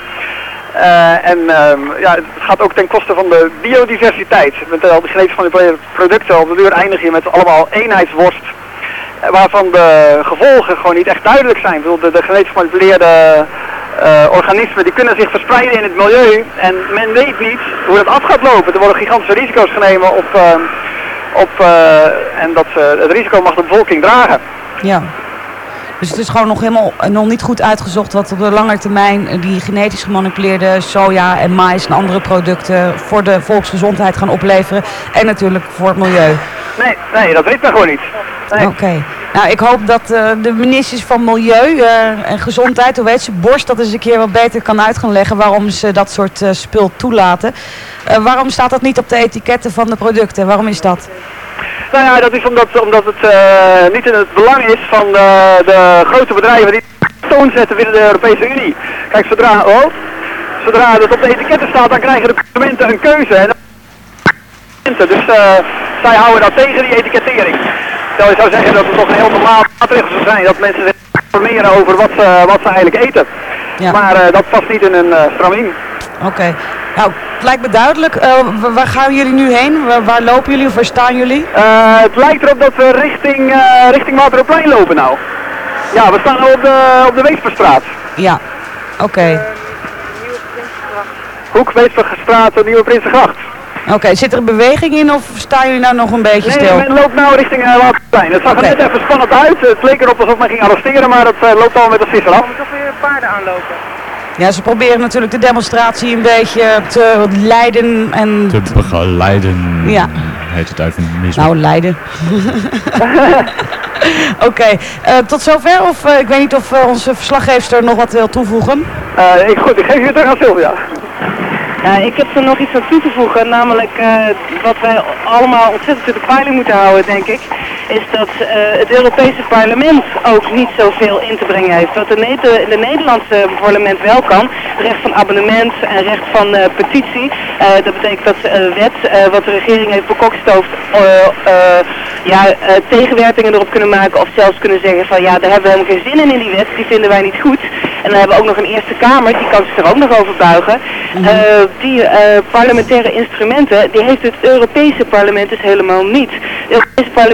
Uh, en uh, ja, het gaat ook ten koste van de biodiversiteit. Met al die genetisch gemanipuleerde producten, op de duur eindig je met allemaal eenheidsworst. Waarvan de gevolgen gewoon niet echt duidelijk zijn. Ik bedoel, de, de genetisch gemanipuleerde uh, organismen die kunnen zich verspreiden in het milieu. En men weet niet hoe dat af gaat lopen. Er worden gigantische risico's genomen op, uh, op uh, en dat, uh, het risico mag de bevolking dragen. Ja. Dus het is gewoon nog helemaal nog niet goed uitgezocht wat op de lange termijn die genetisch gemanipuleerde soja en maïs en andere producten voor de volksgezondheid gaan opleveren. En natuurlijk voor het milieu. Nee, nee, dat weet men gewoon niet. Nee. Oké. Okay. Nou, ik hoop dat uh, de ministers van Milieu uh, en Gezondheid, hoe weet ze, Borst, dat eens een keer wat beter kan uit gaan leggen waarom ze dat soort uh, spul toelaten. Uh, waarom staat dat niet op de etiketten van de producten? Waarom is dat? Nou ja, dat is omdat, omdat het uh, niet in het belang is van de, de grote bedrijven die toon zetten binnen de Europese Unie. Kijk, zodra, oh, zodra het op de etiketten staat, dan krijgen de consumenten een keuze. En dus uh, zij houden dat tegen, die etikettering. Terwijl je zou zeggen dat het toch een heel normaal maatregel zou zijn, dat mensen zich informeren over wat ze, wat ze eigenlijk eten. Ja. Maar uh, dat past niet in een uh, stramien. Oké. Okay. Nou, het lijkt me duidelijk. Uh, waar gaan jullie nu heen? Waar, waar lopen jullie of waar staan jullie? Uh, het lijkt erop dat we richting, uh, richting Waterplein lopen nou. Ja, we staan nu op de, op de Weesperstraat. Ja, oké. Okay. Uh, Nieuwe Prinsengracht. Hoek, Weesperstraat, Nieuwe Prinsengracht. Oké, okay, zit er een beweging in of staan jullie nou nog een beetje nee, stil? Nee, men loopt nou richting uh, Waterplein. Het zag okay. er net even spannend uit. Het leek erop alsof men ging arresteren, maar het uh, loopt al met de visser af. Er moeten toch weer paarden aanlopen? Ja, ze proberen natuurlijk de demonstratie een beetje te leiden en... Te begeleiden, ja. Heet het eufemisme. Nou, leiden. Oké, okay. uh, tot zover of uh, ik weet niet of uh, onze verslaggever nog wat wil toevoegen? Uh, ik, goed, ik geef je terug aan Sylvia. Uh, ik heb er nog iets aan toe te voegen, namelijk uh, wat wij allemaal ontzettend in de peiling moeten houden, denk ik, is dat uh, het Europese parlement ook niet zoveel in te brengen heeft. Wat de, ne- de Nederlandse parlement wel kan, recht van abonnement en recht van uh, petitie. Uh, dat betekent dat ze een wet, uh, wat de regering heeft bekokstoofd, uh, uh, ja, uh, tegenwerpingen erop kunnen maken of zelfs kunnen zeggen van ja, daar hebben we helemaal geen zin in in die wet, die vinden wij niet goed. En dan hebben we ook nog een Eerste Kamer, die kan zich er ook nog over buigen. Uh, die uh, parlementaire instrumenten, die heeft het Europese parlement dus helemaal niet. Het Europese parlement kan bijvoorbeeld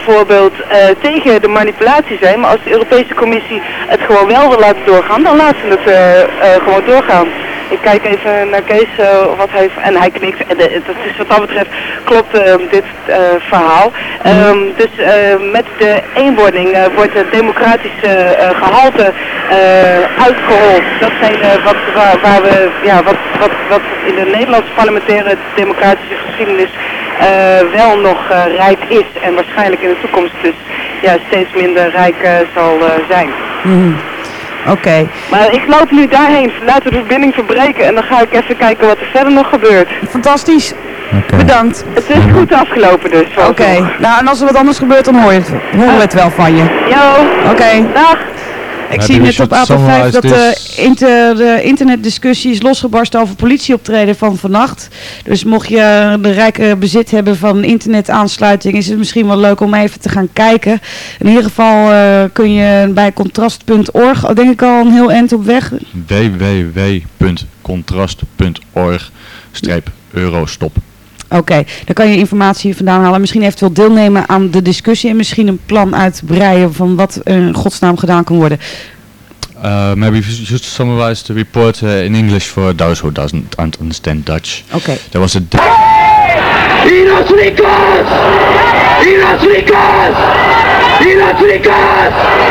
bijvoorbeeld uh, tegen de manipulatie zijn, maar als de Europese Commissie het gewoon wel wil laten doorgaan, dan laten ze het uh, uh, gewoon doorgaan. Ik kijk even naar Kees uh, wat hij, en hij knikt. En de, dat is wat dat betreft klopt uh, dit uh, verhaal. Um, dus uh, met de eenwording uh, wordt het democratische uh, gehalte uh, uitgehold. Dat zijn uh, wat, waar, waar we, ja, wat, wat, wat in de Nederlandse parlementaire democratische geschiedenis uh, wel nog uh, rijk is. En waarschijnlijk in de toekomst dus ja, steeds minder rijk uh, zal uh, zijn. Mm. Oké. Okay. Maar ik loop nu daarheen. Laten we de verbinding verbreken en dan ga ik even kijken wat er verder nog gebeurt. Fantastisch. Okay. Bedankt. Het is goed afgelopen dus. Oké. Okay. Nou, en als er wat anders gebeurt, dan hoor je het, horen we het wel van je. Jo. Oké. Okay. Dag. Ik zie net op A P vijf dat de, inter, de internetdiscussie is losgebarsten over politieoptreden van vannacht. Dus mocht je de rijke bezit hebben van internetaansluiting, is het misschien wel leuk om even te gaan kijken. In ieder geval uh, kun je bij contrast punt org, denk ik al een heel eind op weg. w w w punt contrast punt org streep eurostop. Oké, okay, dan kan je informatie vandaan halen. Misschien eventueel deelnemen aan de discussie en misschien een plan uitbreiden van wat in godsnaam gedaan kan worden. Uh, maybe just summarize the report uh, in English for those who doesn't understand Dutch. Okay. There was a... Y los ricos! Y los ricos! Y los ricos!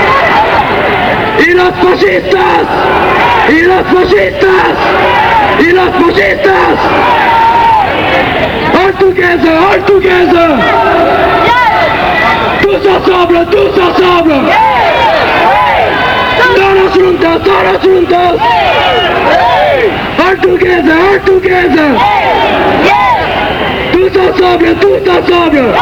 Y los fascistas! Y los fascistas! Y los fascistas! All together! All together! Tous ensemble! Tous ensemble! Todos juntos! Todos juntos! All together! All together! Tous ensemble! Tous ensemble!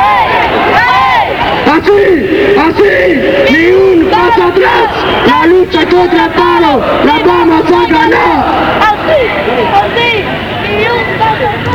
Así! Así! Ni un paso atrás! La lucha contra el paro! La vamos a ganar! Así! Así! Ni un paso atrás!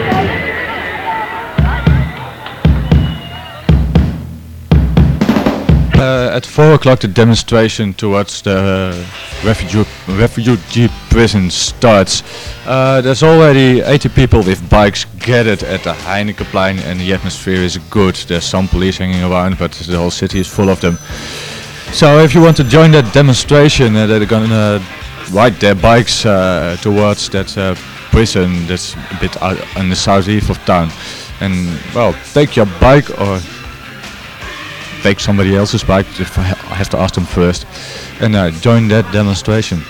Uh, at four o'clock the demonstration towards the uh, refugee, refugee prison starts. Uh, there's already eighty people with bikes gathered at the Heinekenplein and the atmosphere is good. There's some police hanging around but the whole city is full of them. So if you want to join that demonstration, uh, they're gonna ride their bikes uh, towards that uh, prison that's a bit out in the southeast of town. And well, take your bike or take somebody else's bike, I have to ask them first, and uh, join that demonstration.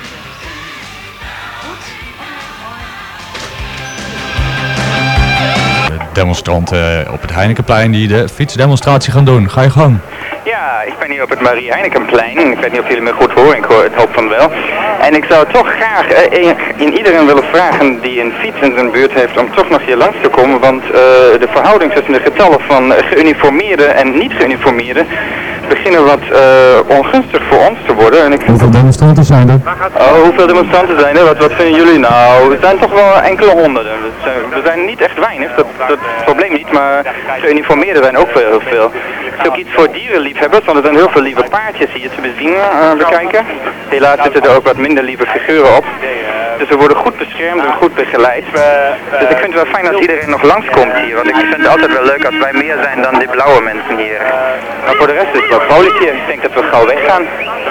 De demonstranten op het Heinekenplein die de fietsdemonstratie gaan doen. Ga je gang. Ja, ik ben hier op het Marie Heinekenplein. Ik weet niet of jullie me goed horen, ik hoor het hoop van wel. En ik zou toch graag uh, in iedereen willen vragen die een fiets in zijn buurt heeft om toch nog hier langs te komen. Want uh, de verhouding tussen de getallen van geuniformeerden en niet geuniformeerden beginnen wat uh, ongunstig voor ons te worden. En ik hoeveel demonstranten zijn er? Oh, hoeveel demonstranten zijn er? Wat, wat vinden jullie? Nou, er zijn toch wel enkele honderden. We zijn niet echt weinig, dat, dat is het probleem niet, maar geuniformeerden zijn ook veel, heel veel. Het is ook iets voor dierenliefhebbers, want er zijn heel veel lieve paardjes hier te bezien, uh, bekijken. Helaas zitten er ook wat minder lieve figuren op. Dus we worden goed beschermd en goed begeleid. Dus ik vind het wel fijn als iedereen nog langskomt hier, want ik vind het altijd wel leuk als wij meer zijn dan die blauwe mensen hier. Maar voor de rest is het wel vrolijk hier. Ik denk dat we gauw weggaan.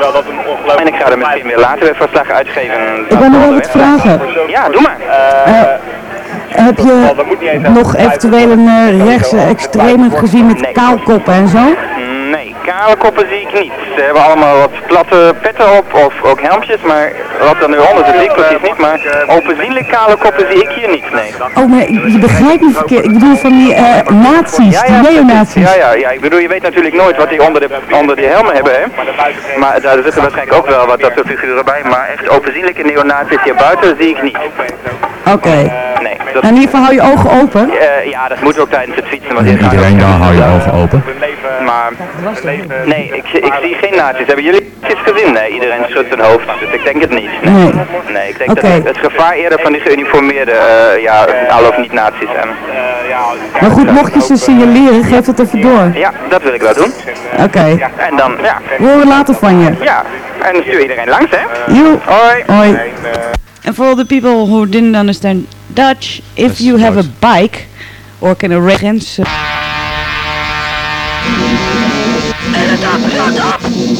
En ik ga er misschien weer later weer verslag uitgeven. Ik wil nog wel wat vragen. Ja, doe maar. Uh, heb je nog eventueel een uh, rechtsextreme gezien met kaalkoppen en zo? Nee, kale koppen zie ik niet. Ze hebben allemaal wat platte petten op of ook helmpjes, maar wat er nu onder zit zie ik precies niet. Maar openzienlijk kale koppen zie ik hier niet, nee. Oh, maar je begrijpt me verkeerd. Ik bedoel van die uh, nazi's, ja, ja, die neonazi's. Ja, ja, ja, ik bedoel, je weet natuurlijk nooit wat die onder, de, onder die helmen hebben, hè. Maar daar zitten waarschijnlijk ook wel wat dat soort figuren bij, maar echt openzienlijke neonazi's hier buiten zie ik niet. Oké. Okay. Nee. Dat... En in ieder geval hou je ogen open? Uh, ja, dat moet ook tijdens het fietsen. Want iedereen daar hou je ogen open? Maar, nee, ik, ik zie geen nazi's. Hebben jullie iets gezien? Nee, iedereen schudt zijn hoofd, dus ik denk het niet. Nee, nee, nee ik denk okay. dat het gevaar eerder van die geuniformeerde, uh, ja, al of niet nazi's zijn. Maar goed, mocht je ze signaleren, geef het even door. Ja, dat wil ik wel doen. Oké. Okay. En dan, ja. We horen later van je. Ja, en dan stuur iedereen langs, hè? Jo. Hoi. Hoi. And for all the people who didn't understand Dutch, if you have a bike or can arrange En het af, gaat af.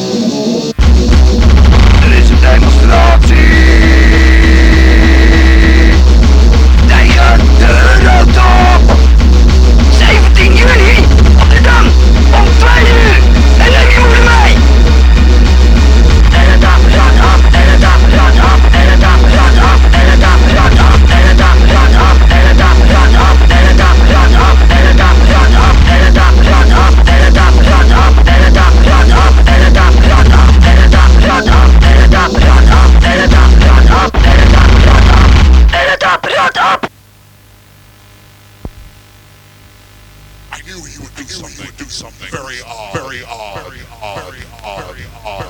Er is een demonstratie tegen de Eurotop. zeventien juli, Rotterdam, om twee uur. En neem je moeder mee. En het af, gaat af. En het af, gaat af. En het af, gaat af. En het af, gaat af. En het af, gaat af. En het af, gaat af. En het af, gaat af. En het af, gaat af. En het af, gaat af. En het af, gaat af. En het af, gaat af. En het af, gaat af. En het af, gaat af. En het af, gaat af. En het af, gaat af. En het af, gaat af. En het af, gaat af. I knew he would do something, do something very odd, very odd, very odd, very odd, very odd.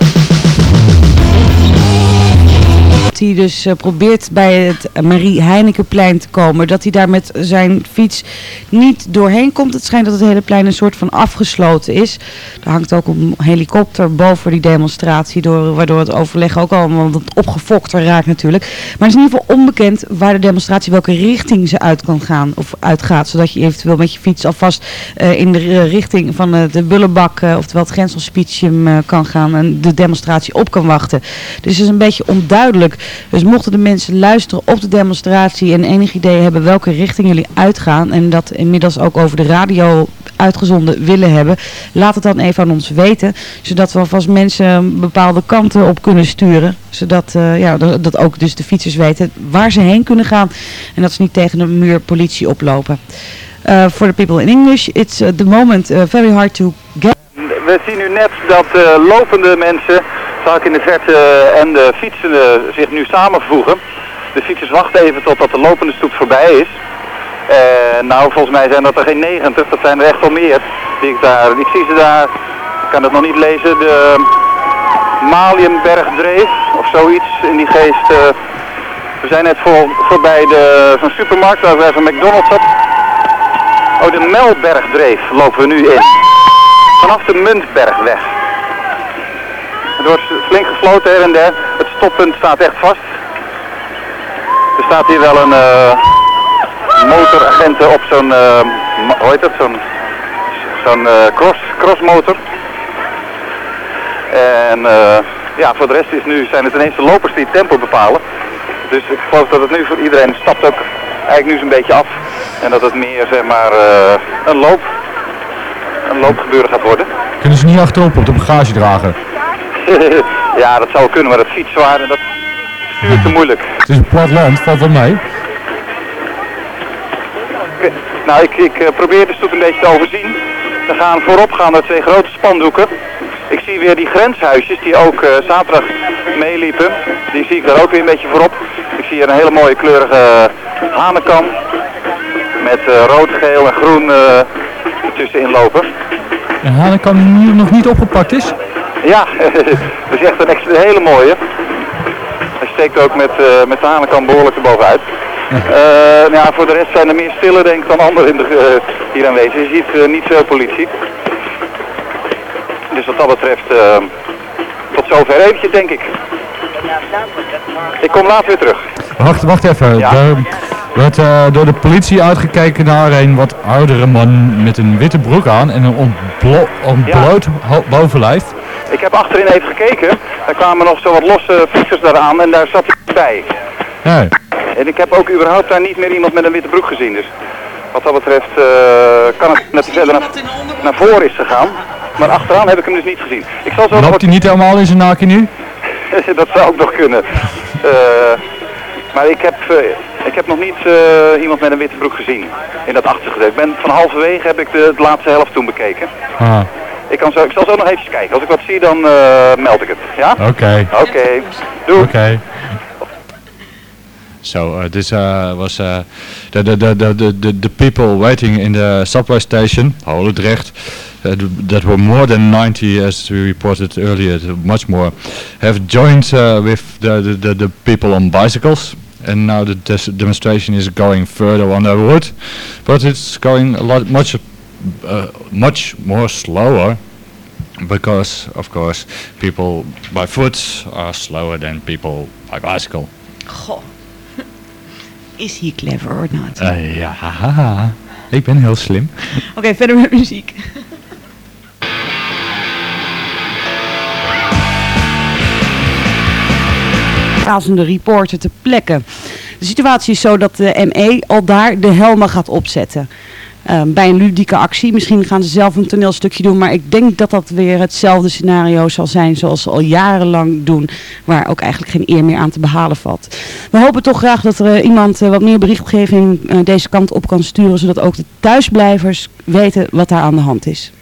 Dat hij dus uh, probeert bij het Marie Heinekenplein te komen. Dat hij daar met zijn fiets niet doorheen komt. Het schijnt dat het hele plein een soort van afgesloten is. Er hangt ook een helikopter boven die demonstratie. Door, waardoor het overleg ook allemaal wat opgefokter raakt natuurlijk. Maar het is in ieder geval onbekend waar de demonstratie, welke richting ze uit kan gaan. Of uitgaat. Zodat je eventueel met je fiets alvast uh, in de uh, richting van uh, de Bullebak. Uh, oftewel het Grenselspitium uh, kan gaan. En de demonstratie op kan wachten. Dus het is een beetje onduidelijk. Dus mochten de mensen luisteren op de demonstratie en enig idee hebben welke richting jullie uitgaan en dat inmiddels ook over de radio uitgezonden willen hebben, laat het dan even aan ons weten, zodat we alvast mensen bepaalde kanten op kunnen sturen, zodat uh, ja, dat ook dus de fietsers weten waar ze heen kunnen gaan en dat ze niet tegen een muur politie oplopen. Uh, for the people in English, it's at the moment uh, very hard to get. We zien nu net dat uh, lopende mensen, zag ik in de verte, en de fietsenden zich nu samenvoegen. De fietsers wachten even totdat de lopende stoet voorbij is. Uh, nou, volgens mij zijn dat er geen negentig, dat zijn er echt wel meer. Die ik, daar, ik zie ze daar, ik kan het nog niet lezen, de Maliënbergdreef of zoiets in die geest. Uh, we zijn net voor, voorbij de, zo'n supermarkt waar we van McDonald's op. Oh, de Melbergdreef lopen we nu in. Vanaf de Muntbergweg. Het wordt flink gefloten her en der. Het stoppunt staat echt vast. Er staat hier wel een uh, motoragent op zo'n, uh, hoe heet het, zo'n zo'n uh, cross, crossmotor. En uh, ja, voor de rest is nu, zijn het ineens de lopers die het tempo bepalen. Dus ik geloof dat het nu voor iedereen stapt ook eigenlijk nu zo'n beetje af. En dat het meer, zeg maar, uh, een loop, een loopgebeuren gaat worden. Kunnen ze niet achterop op de bagage dragen? Ja, dat zou kunnen, maar dat fietszwaar en dat stuurt te moeilijk. Het is een plat land, valt wel mee. Okay. Nou, ik, ik uh, probeer de stoet een beetje te overzien. Er gaan voorop gaan er twee grote spandoeken. Ik zie weer die grenshuisjes die ook uh, zaterdag meeliepen. Die zie ik daar ook weer een beetje voorop. Ik zie hier een hele mooie kleurige uh, hanenkam. Met uh, rood, geel en groen uh, ertussenin lopen. Een hanenkam die nu nog niet opgepakt is? Ja, dat is echt een, extra, een hele mooie. Hij steekt ook met, uh, met de hanenkam behoorlijk erbovenuit. Uh, nou ja, voor de rest zijn er meer stille denk ik dan anderen in de, uh, hier aanwezig. Je ziet uh, niet veel politie. Dus wat dat betreft, uh, tot zover eventjes denk ik. Ik kom later weer terug. Wacht, wacht even. Ja. Er werd uh, door de politie uitgekeken naar een wat oudere man met een witte broek aan en een ontblo ontbloot ja. bovenlijf. Ik heb achterin even gekeken. Er kwamen nog zo wat losse fietsers daar aan en daar zat hij bij. Ja. En ik heb ook überhaupt daar niet meer iemand met een witte broek gezien. Dus wat dat betreft uh, kan het net verder naar, naar voren is gegaan. Maar achteraan heb ik hem dus niet gezien. Ik zal zo Loopt wat... hij niet helemaal in zijn naken nu? Dat zou ook nog kunnen. Uh, maar ik heb, uh, ik heb nog niet uh, iemand met een witte broek gezien in dat achtergedeelte. Ik ben van halverwege heb ik de, de laatste helft toen bekeken. Ah. Ik, kan zo, ik zal zo nog even kijken. Als ik wat zie dan uh, meld ik het. Ja? Oké. Okay. Oké. Okay. Doei. Oké. Okay. So uh, this uh, was uh, the, the, the, the, the, the people waiting in the subway station, Holendrecht, uh, that were more than ninety as we reported earlier, much more, have joined uh, with the, the, the, the people on bicycles. And now the demonstration is going further on the route, but it's going a lot much uh, much more slower, because of course people by foot are slower than people by bicycle. Goh. Is hij clever or not? Uh, ja, haha. Ik ben heel slim. Oké, okay, verder met muziek. razende reporter ter plekke. De situatie is zo dat de M E al daar de helmen gaat opzetten. Uh, bij een ludieke actie. Misschien gaan ze zelf een toneelstukje doen, maar ik denk dat dat weer hetzelfde scenario zal zijn zoals ze al jarenlang doen, waar ook eigenlijk geen eer meer aan te behalen valt. We hopen toch graag dat er uh, iemand uh, wat meer berichtgeving uh, deze kant op kan sturen, zodat ook de thuisblijvers weten wat daar aan de hand is.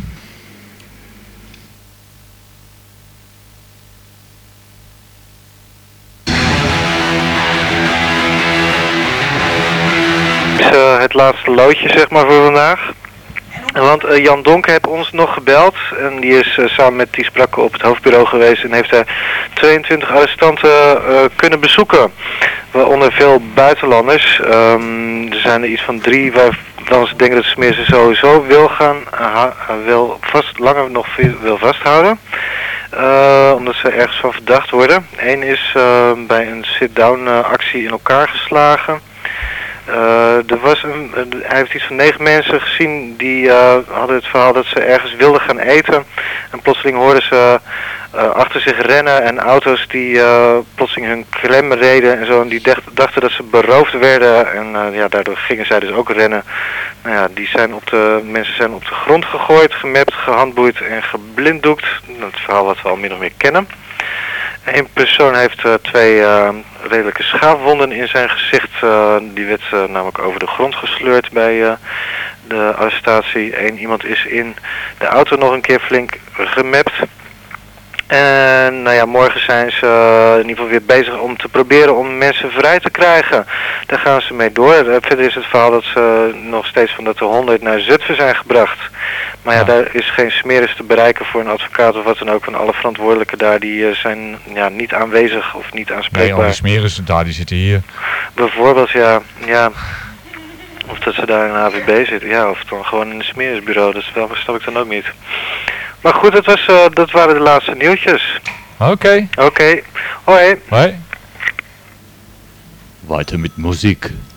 Uh, het laatste loodje zeg maar voor vandaag. Want uh, Jan Donker heeft ons nog gebeld en die is uh, samen met Ties Brakke op het hoofdbureau geweest en heeft daar tweeëntwintig arrestanten uh, kunnen bezoeken. Waaronder veel buitenlanders. Um, er zijn er iets van drie waarvan ze denken dat Smeer ze sowieso wil gaan, uh, wil vast, langer nog wil vasthouden. Uh, omdat ze ergens van verdacht worden. Eén is uh, bij een sit-down uh, actie in elkaar geslagen. Uh, er was een, uh, hij heeft iets van negen mensen gezien die uh, hadden het verhaal dat ze ergens wilden gaan eten. En plotseling hoorden ze uh, achter zich rennen en auto's die uh, plotseling hun klem reden en zo. En die dacht, dachten dat ze beroofd werden en uh, ja, daardoor gingen zij dus ook rennen. Nou ja, die zijn op de, mensen zijn op de grond gegooid, gemapt, gehandboeid en geblinddoekt. Dat is het verhaal wat we al min of meer kennen. Eén persoon heeft uh, twee uh, redelijke schaafwonden in zijn gezicht. Uh, die werd uh, namelijk over de grond gesleurd bij uh, de arrestatie. Eén iemand is in de auto nog een keer flink gemapt. En nou ja, morgen zijn ze uh, in ieder geval weer bezig om te proberen om mensen vrij te krijgen. Daar gaan ze mee door. Uh, verder is het verhaal dat ze nog steeds van dat de honderd naar Zutphen zijn gebracht. Maar ja, ja, daar is geen smeris te bereiken voor een advocaat of wat dan ook. Van alle verantwoordelijken daar, die uh, zijn ja, niet aanwezig of niet aanspreekbaar. Nee, alle smeris daar, die zitten hier. Bijvoorbeeld, ja, ja. Of dat ze daar in de A V B zitten. Ja, of dan gewoon in een smerisbureau. Dat snap ik dan ook niet. Maar goed, dat, was, uh, dat waren de laatste nieuwtjes. Oké. Okay. Oké. Okay. Hoi. Hoi. Weiter mit Musik.